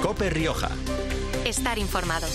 COPE Rioja. Estar informado.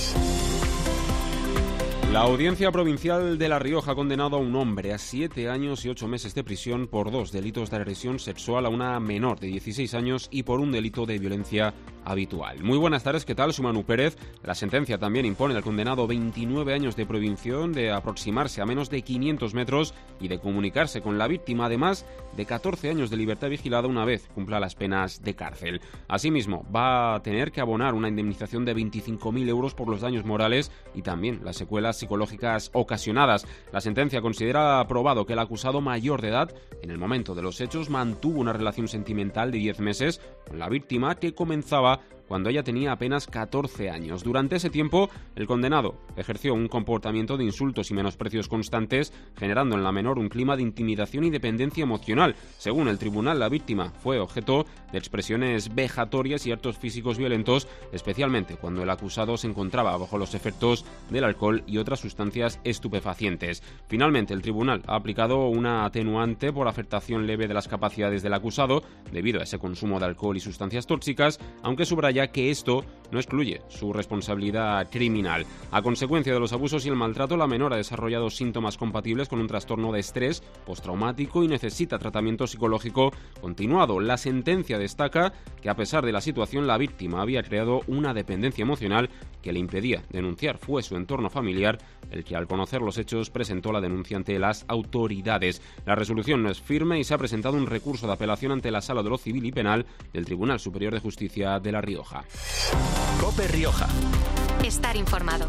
La Audiencia Provincial de La Rioja ha condenado a un hombre a 7 años y 8 meses de prisión por 2 delitos de agresión sexual a una menor de 16 años y por un delito de violencia habitual. Muy buenas tardes, ¿qué tal? Soy Manu Pérez. La sentencia también impone al condenado 29 años de prohibición de aproximarse a menos de 500 metros y de comunicarse con la víctima, además de 14 años de libertad vigilada una vez cumpla las penas de cárcel. Asimismo, va a tener que abonar una indemnización de 25.000 euros por los daños morales y también las secuelas psicológicas ocasionadas. La sentencia considera probado que el acusado mayor de edad, en el momento de los hechos, mantuvo una relación sentimental de 10 meses con la víctima, que comenzaba cuando ella tenía apenas 14 años. Durante ese tiempo, el condenado ejerció un comportamiento de insultos y menosprecios constantes, generando en la menor un clima de intimidación y dependencia emocional. Según el tribunal, la víctima fue objeto de expresiones vejatorias y actos físicos violentos, especialmente cuando el acusado se encontraba bajo los efectos del alcohol y otras sustancias estupefacientes. Finalmente, el tribunal ha aplicado una atenuante por afectación leve de las capacidades del acusado debido a ese consumo de alcohol y sustancias tóxicas, aunque subraya que esto no excluye su responsabilidad criminal. A consecuencia de los abusos y el maltrato, la menor ha desarrollado síntomas compatibles con un trastorno de estrés postraumático y necesita tratamiento psicológico continuado. La sentencia destaca que, a pesar de la situación, la víctima había creado una dependencia emocional que le impedía denunciar. Fue su entorno familiar el que, al conocer los hechos, presentó la denuncia ante las autoridades. La resolución no es firme y se ha presentado un recurso de apelación ante la Sala de lo Civil y Penal del Tribunal Superior de Justicia de La Rioja. COPE Rioja. Estar informado.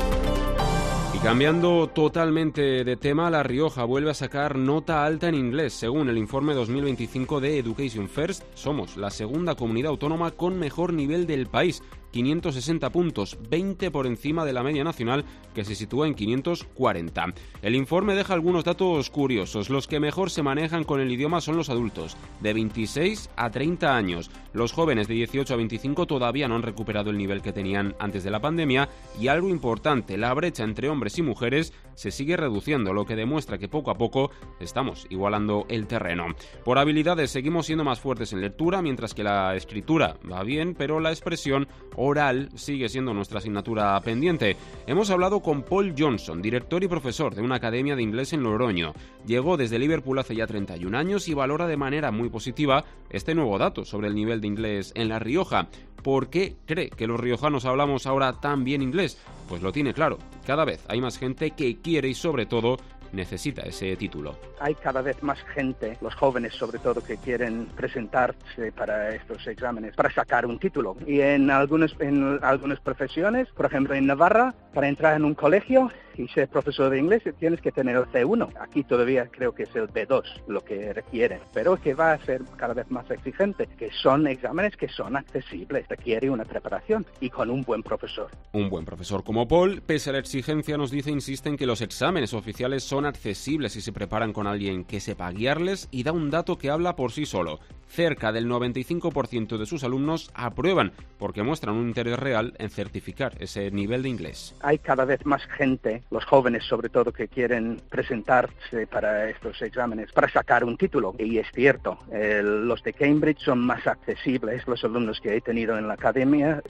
Y cambiando totalmente de tema, La Rioja vuelve a sacar nota alta en inglés. Según el informe 2025 de Education First, somos la segunda comunidad autónoma con mejor nivel del país. 560 puntos, 20 por encima de la media nacional, que se sitúa en 540. El informe deja algunos datos curiosos. Los que mejor se manejan con el idioma son los adultos, de 26 a 30 años. Los jóvenes de 18 a 25 todavía no han recuperado el nivel que tenían antes de la pandemia, y algo importante, la brecha entre hombres y mujeres se sigue reduciendo, lo que demuestra que poco a poco estamos igualando el terreno. Por habilidades seguimos siendo más fuertes en lectura, mientras que la escritura va bien, pero la expresión oral sigue siendo nuestra asignatura pendiente. Hemos hablado con Paul Johnson, director y profesor de una academia de inglés en Logroño. Llegó desde Liverpool hace ya 31 años y valora de manera muy positiva este nuevo dato sobre el nivel de inglés en La Rioja. ¿Por qué cree que los riojanos hablamos ahora tan bien inglés? Pues lo tiene claro. Cada vez hay más gente que quiere y, sobre todo, necesita ese título. Hay cada vez más gente, los jóvenes sobre todo, que quieren presentarse para estos exámenes, para sacar un título. Y en algunas profesiones, por ejemplo en Navarra, para entrar en un colegio y ser profesor de inglés tienes que tener el C1. Aquí todavía creo que es el B2 lo que requieren, pero que va a ser cada vez más exigente, que son exámenes que son accesibles, requiere una preparación y con un buen profesor. Un buen profesor como Paul, pese a la exigencia, nos dice, insiste en que los exámenes oficiales son accesibles si se preparan con alguien que sepa guiarles, y da un dato que habla por sí solo. Cerca del 95% de sus alumnos aprueban porque muestran un interés real en certificar ese nivel de inglés. Hay cada vez más gente, los jóvenes sobre todo, que quieren presentarse para estos exámenes, para sacar un título. Y es cierto, los de Cambridge son más accesibles. Los alumnos que he tenido en la academia,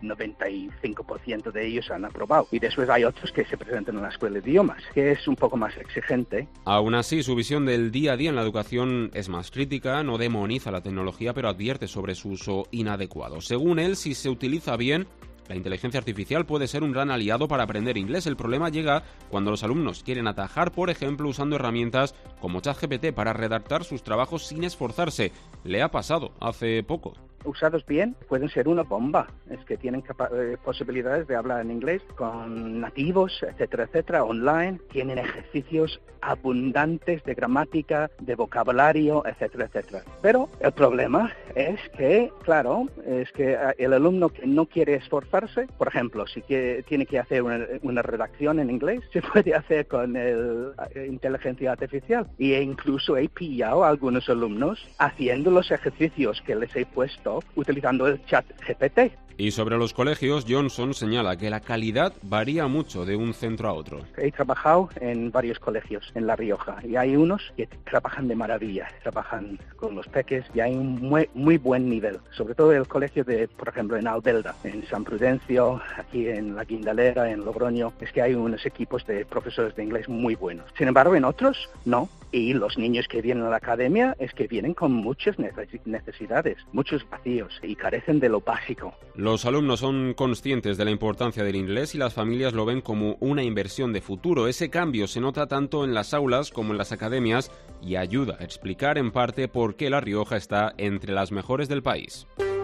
95% de ellos han aprobado. Y después hay otros que se presentan en la escuela de idiomas, que es un poco más exigente. Aún así, su visión del día a día en la educación es más crítica, no demoniza la tecnología, pero advierte sobre su uso inadecuado. Según él, si se utiliza bien, la inteligencia artificial puede ser un gran aliado para aprender inglés. El problema llega cuando los alumnos quieren atajar, por ejemplo, usando herramientas como ChatGPT para redactar sus trabajos sin esforzarse. Le ha pasado hace poco. Usados bien, pueden ser una bomba. Es que tienen posibilidades de hablar en inglés con nativos, etcétera, etcétera, online. Tienen ejercicios abundantes de gramática, de vocabulario, etcétera, etcétera. Pero el problema es que, claro, el alumno que no quiere esforzarse, por ejemplo, si tiene que hacer una redacción en inglés, se puede hacer con inteligencia artificial. Y incluso he pillado a algunos alumnos haciendo los ejercicios que les he puesto utilizando el chat GPT. Y sobre los colegios, Johnson señala que la calidad varía mucho de un centro a otro. He trabajado en varios colegios en La Rioja y hay unos que trabajan de maravilla, trabajan con los peques y hay un muy buen nivel. Sobre todo el colegio por ejemplo, en Albelda, en San Prudencio, aquí en La Guindalera, en Logroño, es que hay unos equipos de profesores de inglés muy buenos. Sin embargo, en otros, no. Y los niños que vienen a la academia es que vienen con muchas necesidades, muchos vacíos y carecen de lo básico. Los alumnos son conscientes de la importancia del inglés y las familias lo ven como una inversión de futuro. Ese cambio se nota tanto en las aulas como en las academias y ayuda a explicar en parte por qué La Rioja está entre las mejores del país.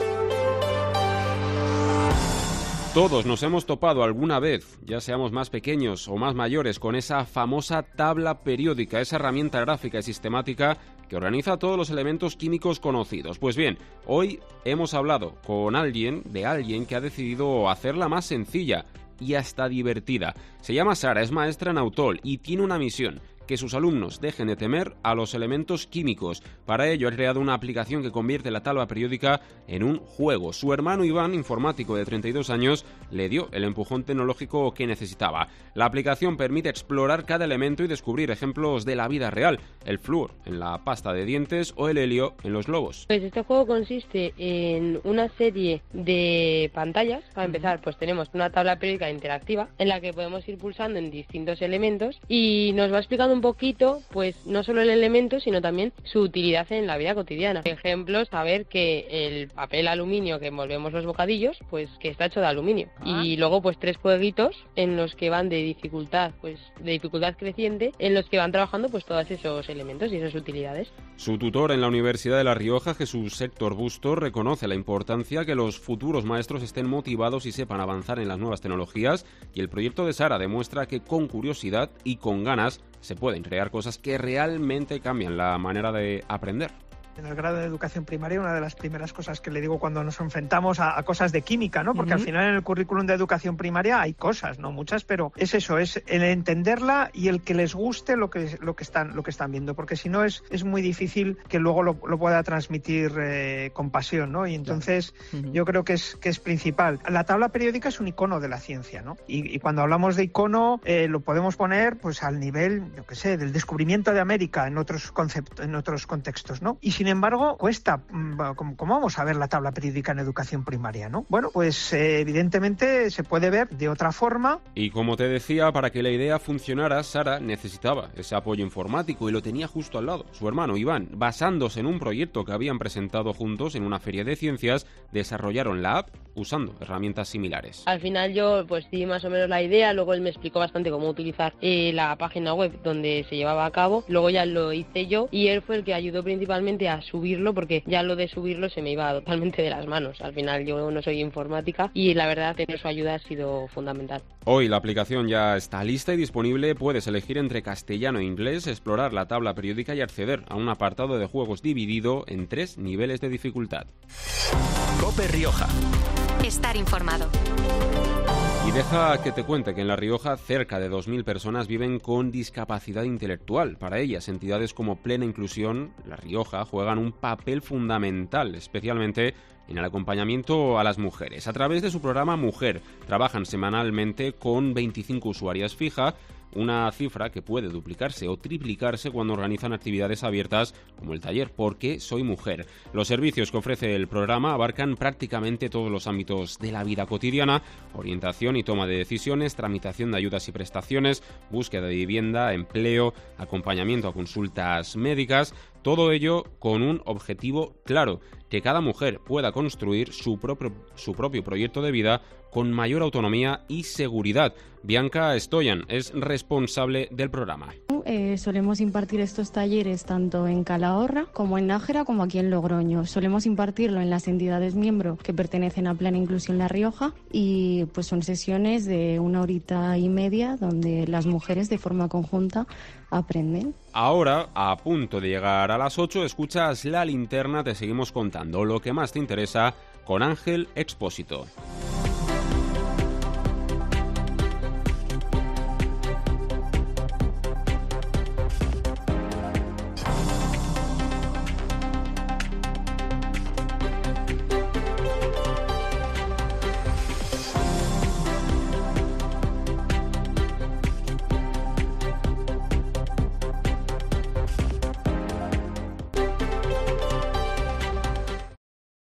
Todos nos hemos topado alguna vez, ya seamos más pequeños o más mayores, con esa famosa tabla periódica, esa herramienta gráfica y sistemática que organiza todos los elementos químicos conocidos. Pues bien, hoy hemos hablado con alguien que ha decidido hacerla más sencilla y hasta divertida. Se llama Sara, es maestra en Autol y tiene una misión: que sus alumnos dejen de temer a los elementos químicos. Para ello ha creado una aplicación que convierte la tabla periódica en un juego. Su hermano Iván, informático de 32 años, le dio el empujón tecnológico que necesitaba. La aplicación permite explorar cada elemento y descubrir ejemplos de la vida real: el flúor en la pasta de dientes o el helio en los globos. Pues este juego consiste en una serie de pantallas. Para empezar, pues tenemos una tabla periódica interactiva en la que podemos ir pulsando en distintos elementos y nos va explicando un poquito, pues no solo el elemento, sino también su utilidad en la vida cotidiana. Por ejemplo, saber que el papel aluminio que envolvemos los bocadillos, pues que está hecho de aluminio. Y luego pues 3 jueguitos en los que van de dificultad creciente, en los que van trabajando pues todos esos elementos y esas utilidades. Su tutor en la Universidad de La Rioja, Jesús Héctor Busto, reconoce la importancia que los futuros maestros estén motivados y sepan avanzar en las nuevas tecnologías, y el proyecto de Sara demuestra que con curiosidad y con ganas se pueden crear cosas que realmente cambian la manera de aprender. En el grado de educación primaria, una de las primeras cosas que le digo cuando nos enfrentamos a cosas de química, ¿no? Porque al final en el currículum de educación primaria hay cosas, no muchas, pero es eso, es el entenderla y el que les guste lo que están viendo, porque si no es muy difícil que luego lo pueda transmitir con pasión, ¿no? Y entonces yo creo que es principal. La tabla periódica es un icono de la ciencia, ¿no? Y cuando hablamos de icono lo podemos poner pues al nivel, yo qué sé, del descubrimiento de América en otros contextos, ¿no? Y sin embargo, cuesta. ¿Cómo vamos a ver la tabla periódica en educación primaria, no? Bueno, pues evidentemente se puede ver de otra forma. Y como te decía, para que la idea funcionara, Sara necesitaba ese apoyo informático y lo tenía justo al lado. Su hermano Iván, basándose en un proyecto que habían presentado juntos en una feria de ciencias, desarrollaron la app usando herramientas similares. Al final yo pues di más o menos la idea, luego él me explicó bastante cómo utilizar la página web donde se llevaba a cabo, luego ya lo hice yo y él fue el que ayudó principalmente a subirlo, porque ya lo de subirlo se me iba totalmente de las manos. Al final yo no soy informática y la verdad tener su ayuda ha sido fundamental. Hoy la aplicación ya está lista y disponible. Puedes elegir entre castellano e inglés, explorar la tabla periódica y acceder a un apartado de juegos dividido en 3 niveles de dificultad. COPE Rioja. Estar informado. Y deja que te cuente que en La Rioja cerca de 2.000 personas viven con discapacidad intelectual. Para ellas, entidades como Plena Inclusión, La Rioja, juegan un papel fundamental, especialmente en el acompañamiento a las mujeres. A través de su programa Mujer, trabajan semanalmente con 25 usuarias fijas, una cifra que puede duplicarse o triplicarse cuando organizan actividades abiertas como el taller ¿Por qué soy mujer? Los servicios que ofrece el programa abarcan prácticamente todos los ámbitos de la vida cotidiana: orientación y toma de decisiones, tramitación de ayudas y prestaciones, búsqueda de vivienda, empleo, acompañamiento a consultas médicas. Todo ello con un objetivo claro: que cada mujer pueda construir su propio proyecto de vida con mayor autonomía y seguridad. Bianca Stoyan es responsable del programa. Solemos impartir estos talleres tanto en Calahorra como en Nájera como aquí en Logroño. Solemos impartirlo en las entidades miembro que pertenecen a Plena Inclusión La Rioja y pues son sesiones de 1 horita y media donde las mujeres de forma conjunta aprenden. Ahora, a punto de llegar a las 8, escuchas La Linterna. Te seguimos contando lo que más te interesa con Ángel Expósito.